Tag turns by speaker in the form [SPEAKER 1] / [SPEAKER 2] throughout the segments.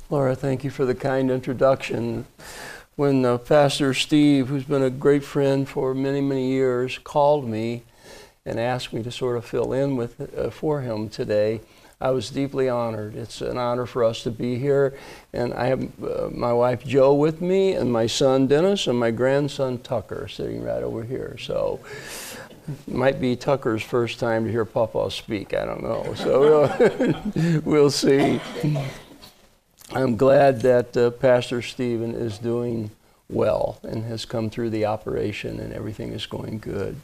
[SPEAKER 1] Laura, thank you for the kind introduction. When Pastor Steve, who's been a great friend for many, many years, called me and asked me to sort of fill in for him today, I was deeply honored. It's an honor for us to be here. And I have my wife Jo with me, and my son Dennis, and my grandson Tucker sitting right over here. So it might be Tucker's first time to hear Papa speak. I don't know. So we'll see. I'm glad that Pastor Stephen is doing well and has come through the operation and everything is going good.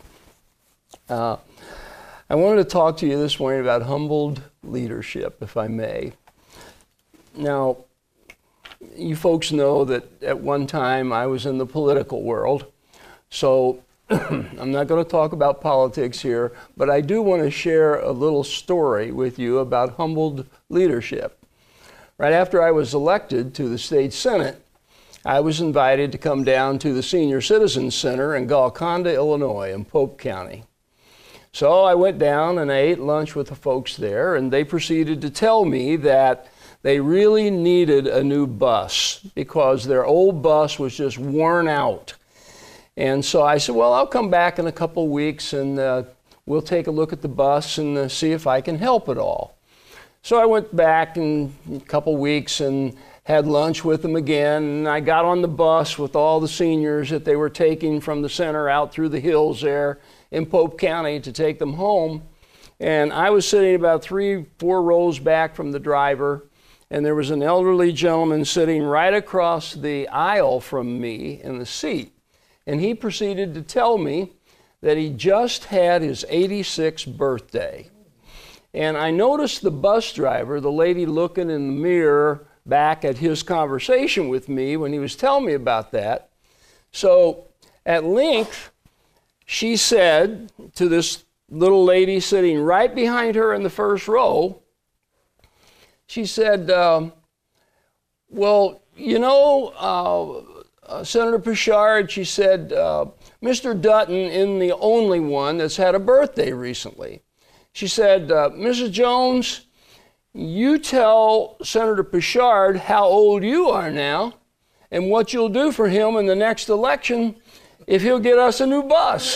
[SPEAKER 1] I wanted to talk to you this morning about humbled leadership, if I may. Now, you folks know that at one time I was in the political world, so I'm not going to talk about politics here, but I do want to share a little story with you about humbled leadership. Right after I was elected to the state senate, I was invited to come down to the Senior Citizens Center in Golconda, Illinois, in Pope County. So I went down and I ate lunch with the folks there, and they proceeded to tell me that they really needed a new bus because their old bus was just worn out. And so I said, well, I'll come back in a couple weeks and we'll take a look at the bus and see if I can help at all. So I went back in a couple weeks and had lunch with them again, and I got on the bus with all the seniors that they were taking from the center out through the hills there in Pope County to take them home. And I was sitting about 3-4 rows back from the driver, and there was an elderly gentleman sitting right across the aisle from me in the seat. And he proceeded to tell me that he just had his 86th birthday. And I noticed the bus driver, the lady looking in the mirror back at his conversation with me when he was telling me about that. So at length, she said to this little lady sitting right behind her in the first row, she said, well, you know, Senator Pichard, she said, Mr. Dutton isn't the only one that's had a birthday recently. She said, Mrs. Jones, you tell Senator Pichard how old you are now and what you'll do for him in the next election if he'll get us a new bus.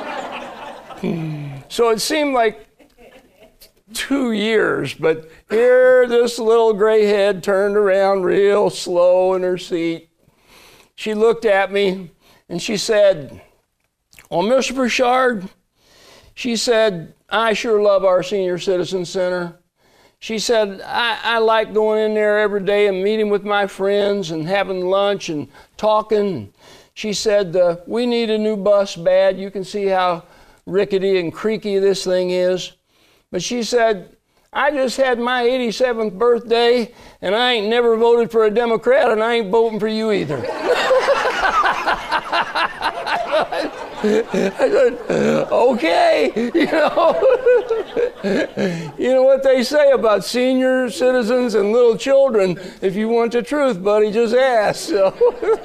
[SPEAKER 1] So it seemed like 2 years, but here this little gray head turned around real slow in her seat. She looked at me and she said, well, Mr. Pichard, she said, I sure love our Senior Citizen Center. She said, I like going in there every day and meeting with my friends and having lunch and talking. She said, we need a new bus bad. You can see how rickety and creaky this thing is. But she said, I just had my 87th birthday and I ain't never voted for a Democrat and I ain't voting for you either. I said, okay, you know what they say about senior citizens and little children. If you want the truth, buddy, just ask. So,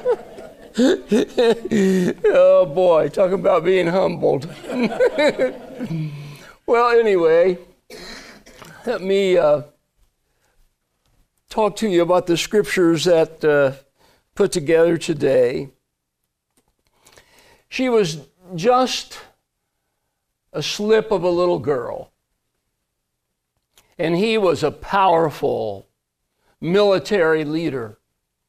[SPEAKER 1] oh boy, talking about being humbled. Well, anyway, let me talk to you about the scriptures that put together today. She was just a slip of a little girl, and he was a powerful military leader.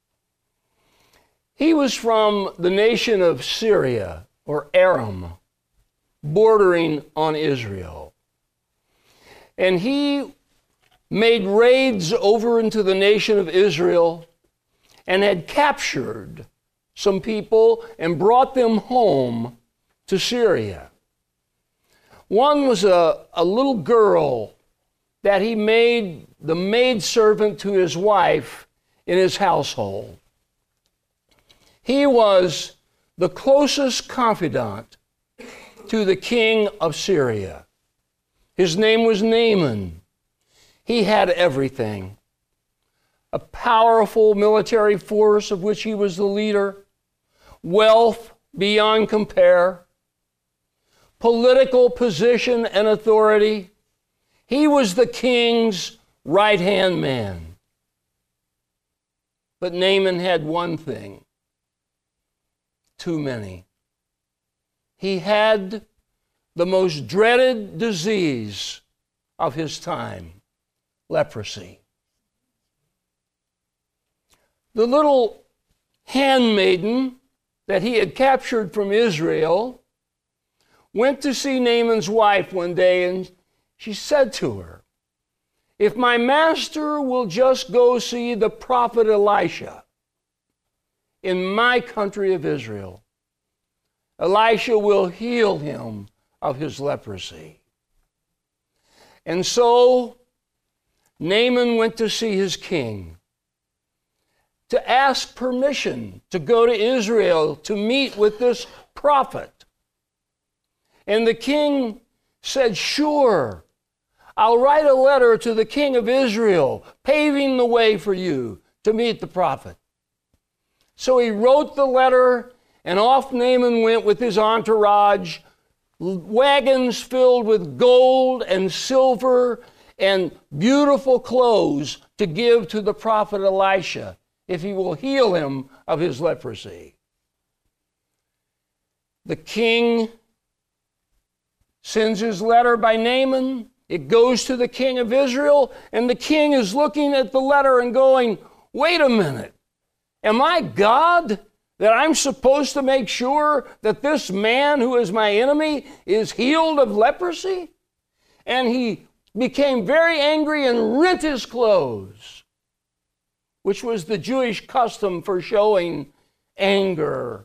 [SPEAKER 1] He was from the nation of Syria, or Aram, bordering on Israel. And he made raids over into the nation of Israel and had captured some people and brought them home to Syria. One was a little girl that he made the maidservant to his wife in his household. He was the closest confidant to the king of Syria. His name was Naaman. He had everything. A powerful military force of which he was the leader, wealth beyond compare, political position and authority. He was the king's right-hand man. But Naaman had one thing: too many. He had the most dreaded disease of his time: leprosy. The little handmaiden that he had captured from Israel went to see Naaman's wife one day, and she said to her, "If my master will just go see the prophet Elisha in my country of Israel, Elisha will heal him of his leprosy." And so Naaman went to see his king, to ask permission to go to Israel to meet with this prophet. And the king said, "Sure, I'll write a letter to the king of Israel, paving the way for you to meet the prophet." So he wrote the letter, and off Naaman went with his entourage, wagons filled with gold and silver and beautiful clothes to give to the prophet Elisha if he will heal him of his leprosy. The king sends his letter by Naaman. It goes to the king of Israel, and the king is looking at the letter and going, "Wait a minute. Am I God that I'm supposed to make sure that this man who is my enemy is healed of leprosy?" And he became very angry and rent his clothes, which was the Jewish custom for showing anger.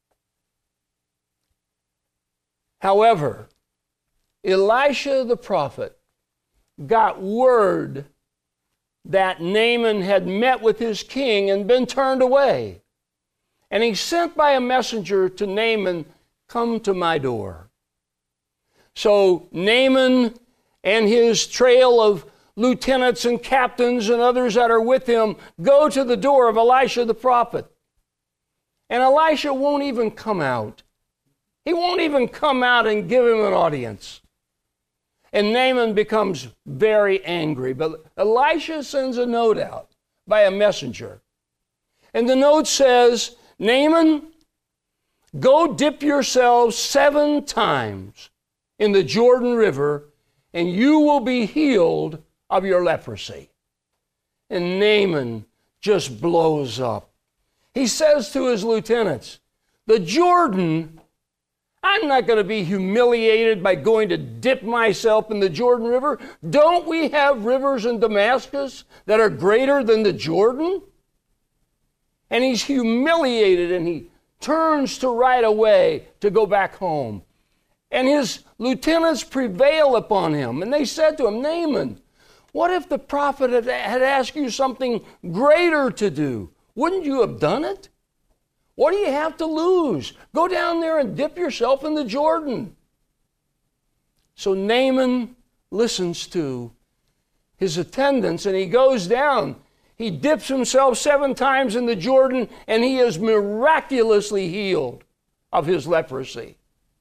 [SPEAKER 1] However, Elisha the prophet got word that Naaman had met with his king and been turned away. And he sent by a messenger to Naaman, "Come to my door." So Naaman and his trail of lieutenants and captains and others that are with him go to the door of Elisha the prophet. And Elisha won't even come out. He won't even come out and give him an audience. And Naaman becomes very angry. But Elisha sends a note out by a messenger. And the note says, "Naaman, go dip yourselves 7 times in the Jordan River, and you will be healed of your leprosy." And Naaman just blows up. He says to his lieutenants, "The Jordan? I'm not going to be humiliated by going to dip myself in the Jordan River. Don't we have rivers in Damascus that are greater than the Jordan?" And he's humiliated, and he turns to ride away to go back home. And his lieutenants prevail upon him, and they said to him, "Naaman, what if the prophet had asked you something greater to do? Wouldn't you have done it? What do you have to lose? Go down there and dip yourself in the Jordan." So Naaman listens to his attendants, and he goes down. He dips himself 7 times in the Jordan, and he is miraculously healed of his leprosy.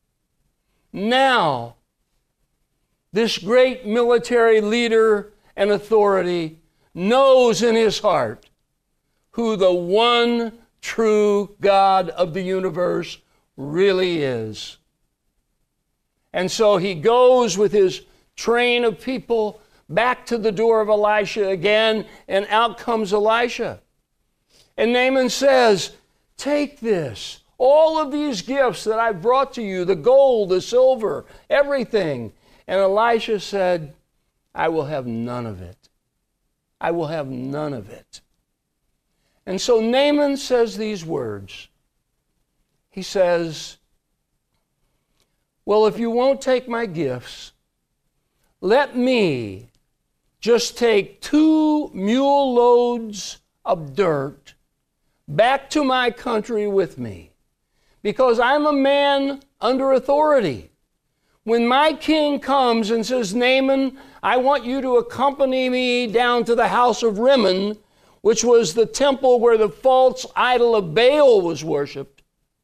[SPEAKER 1] Now, this great military leader and authority knows in his heart who the one true God of the universe really is. And so he goes with his train of people back to the door of Elisha again, and out comes Elisha. And Naaman says, "Take this, all of these gifts that I brought to you, the gold, the silver, everything." And Elisha said, "I will have none of it. I will have none of it." And so Naaman says these words. He says, "Well, if you won't take my gifts, let me just take 2 mule loads of dirt back to my country with me, because I'm a man under authority. When my king comes and says, 'Naaman, I want you to accompany me down to the house of Rimmon,' which was the temple where the false idol of Baal was worshipped,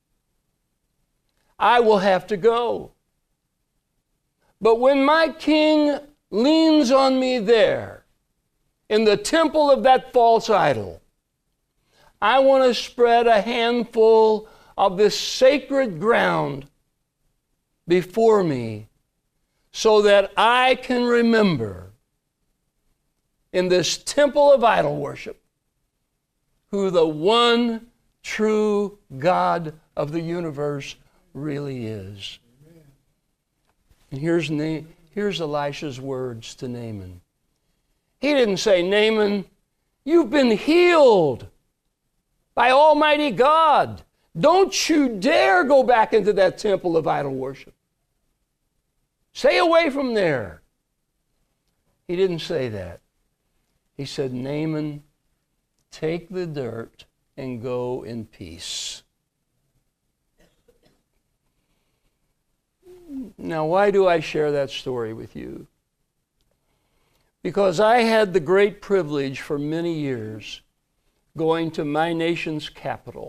[SPEAKER 1] I will have to go. But when my king leans on me there, in the temple of that false idol, I want to spread a handful of this sacred ground before me so that I can remember in this temple of idol worship who the one true God of the universe really is. And here's Elisha's words to Naaman. He didn't say, Naaman, you've been healed by Almighty God. Don't you dare go back into that temple of idol worship. Stay away from there. He didn't say that. He said, Naaman, take the dirt and go in peace. Now, why do I share that story with you? Because I had the great privilege for many years going to my nation's capital.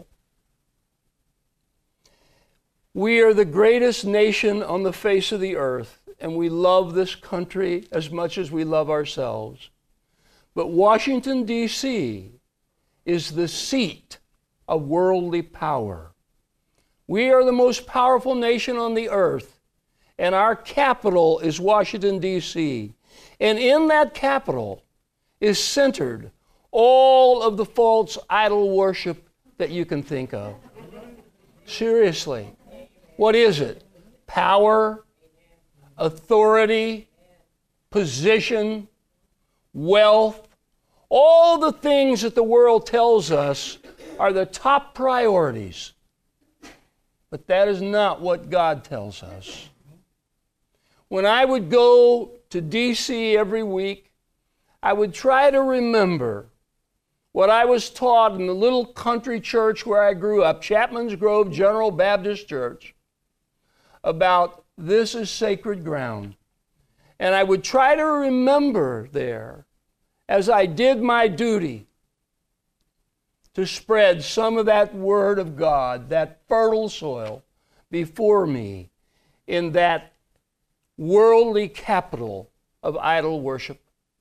[SPEAKER 1] We are the greatest nation on the face of the earth, and we love this country as much as we love ourselves. But Washington, D.C. is the seat of worldly power. We are the most powerful nation on the earth, and our capital is Washington, D.C. And in that capital is centered all of the false idol worship that you can think of. Seriously. What is it? Power, authority, position, wealth, all the things that the world tells us are the top priorities. But that is not what God tells us. When I would go to D.C. every week, I would try to remember what I was taught in the little country church where I grew up, Chapman's Grove General Baptist Church, about this is sacred ground. And I would try to remember there, as I did my duty, to spread some of that Word of God, that fertile soil, before me in that worldly capital of idol worship.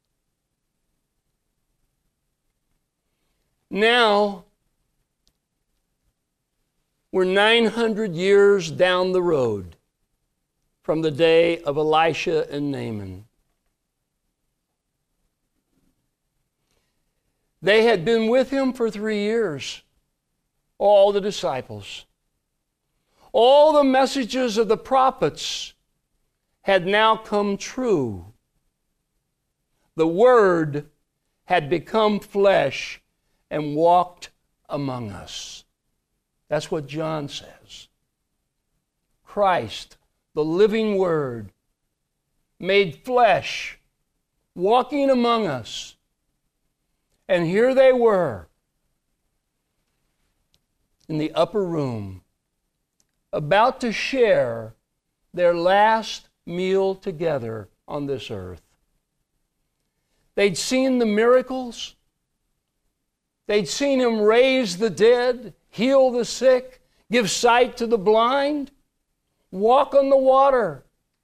[SPEAKER 1] Now, we're 900 years down the road from the day of Elisha and Naaman. They had been with him for 3 years, all the disciples. All the messages of the prophets had now come true. The Word had become flesh and walked among us. That's what John says. Christ, the living Word, made flesh, walking among us. And here they were in the upper room, about to share their last meal together on this earth. They'd seen the miracles. They'd seen him raise the dead, heal the sick, give sight to the blind, walk on the water,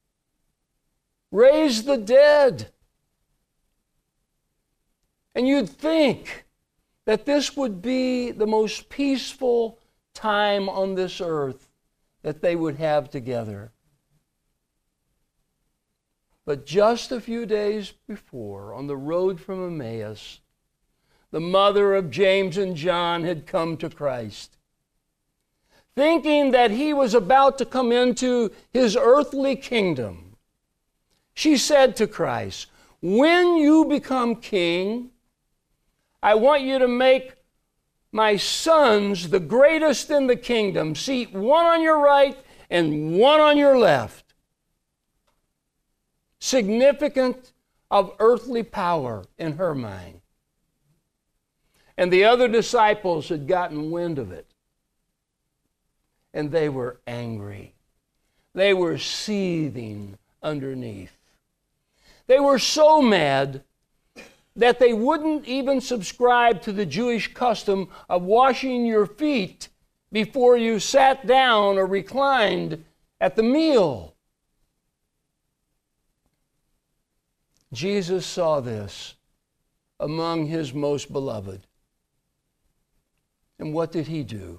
[SPEAKER 1] raise the dead. And you'd think that this would be the most peaceful time on this earth that they would have together. But just a few days before, on the road from Emmaus, the mother of James and John had come to Christ. Thinking that he was about to come into his earthly kingdom, she said to Christ, "When you become king, I want you to make my sons the greatest in the kingdom, seat one on your right and one on your left." Significant of earthly power in her mind. And the other disciples had gotten wind of it. And they were angry. They were seething underneath. They were so mad that they wouldn't even subscribe to the Jewish custom of washing your feet before you sat down or reclined at the meal. Jesus saw this among his most beloved. And what did he do?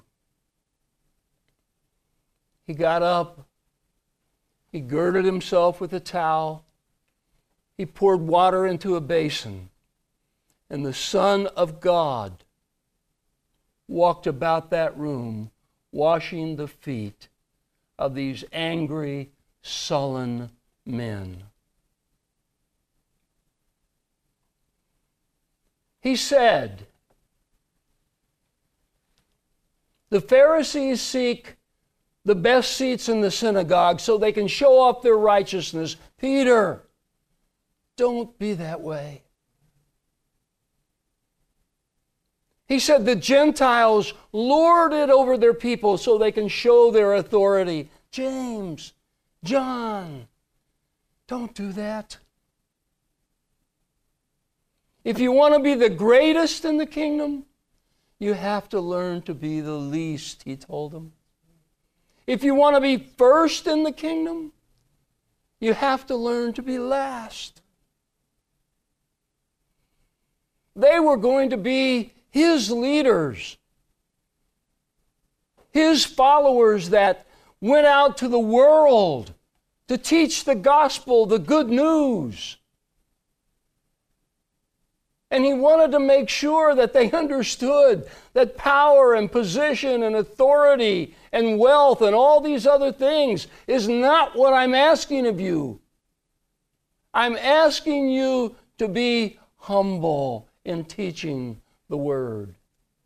[SPEAKER 1] He got up, he girded himself with a towel, he poured water into a basin, and the Son of God walked about that room, washing the feet of these angry, sullen men. He said, the Pharisees seek the best seats in the synagogue so they can show off their righteousness. Peter, don't be that way. He said the Gentiles lord it over their people so they can show their authority. James, John, don't do that. If you want to be the greatest in the kingdom, you have to learn to be the least, he told them. If you want to be first in the kingdom, you have to learn to be last. They were going to be his leaders, his followers that went out to the world to teach the gospel, the good news. And he wanted to make sure that they understood that power and position and authority and wealth and all these other things is not what I'm asking of you. I'm asking you to be humble in teaching the word.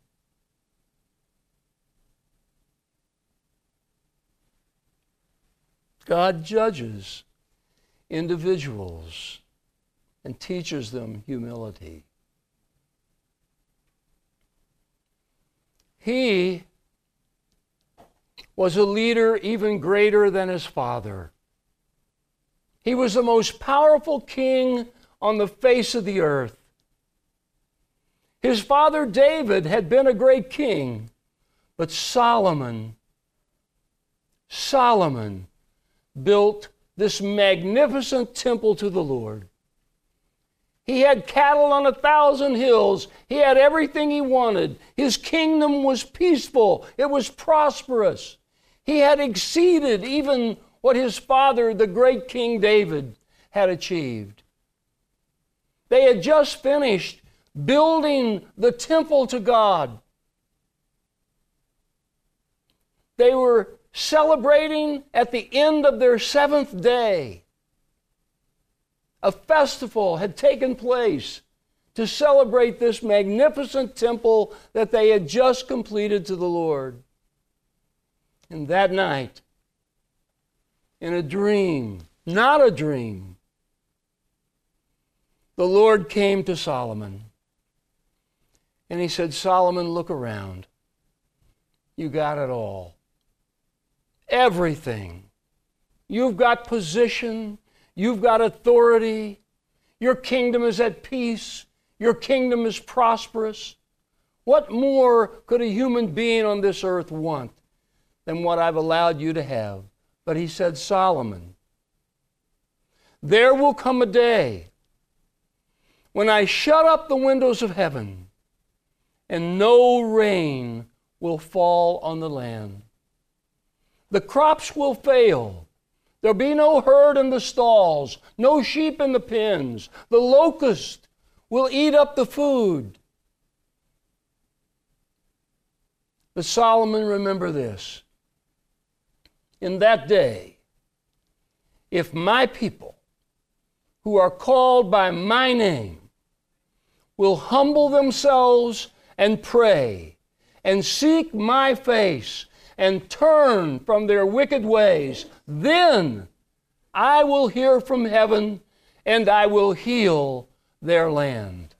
[SPEAKER 1] God judges individuals and teaches them humility. He was a leader even greater than his father. He was the most powerful king on the face of the earth. His father David had been a great king, but Solomon built this magnificent temple to the Lord. He had cattle on 1,000 hills. He had everything he wanted. His kingdom was peaceful. It was prosperous. He had exceeded even what his father, the great King David, had achieved. They had just finished building the temple to God. They were celebrating at the end of their 7th day. A festival had taken place to celebrate this magnificent temple that they had just completed to the Lord. And that night, in a dream, not a dream, the Lord came to Solomon. And he said, Solomon, look around. You got it all. Everything. You've got position. You've got authority. Your kingdom is at peace. Your kingdom is prosperous. What more could a human being on this earth want than what I've allowed you to have? But he said, Solomon, there will come a day when I shut up the windows of heaven and no rain will fall on the land. The crops will fail. There'll be no herd in the stalls, no sheep in the pens. The locust will eat up the food. But Solomon, remember this. In that day, if my people who are called by my name will humble themselves and pray and seek my face and turn from their wicked ways, then I will hear from heaven and I will heal their land.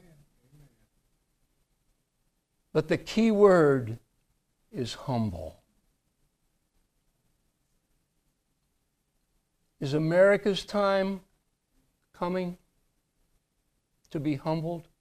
[SPEAKER 1] But the key word is humble. Is America's time coming to be humbled?